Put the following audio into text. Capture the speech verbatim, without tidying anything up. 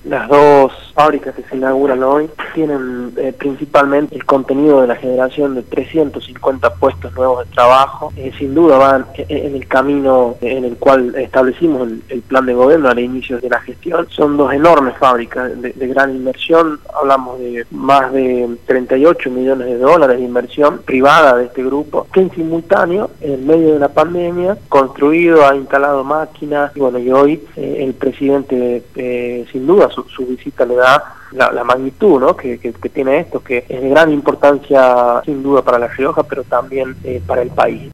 Las dos fábricas que se inauguran hoy tienen eh, principalmente el contenido de la generación de trescientos cincuenta puestos nuevos de trabajo. Eh, sin duda van en el camino en el cual establecimos el, el plan de gobierno al inicio de la gestión. Son dos enormes fábricas de, de gran inversión. Hablamos de más de treinta y ocho millones de dólares de inversión privada de este grupo, que en simultáneo, en medio de la pandemia, construido, ha instalado máquinas, y bueno, y hoy eh, el presidente, eh, sin duda, su, su visita le da la, la magnitud, ¿no?, que, que, que tiene esto, que es de gran importancia, sin duda, para La Rioja, pero también eh, para el país.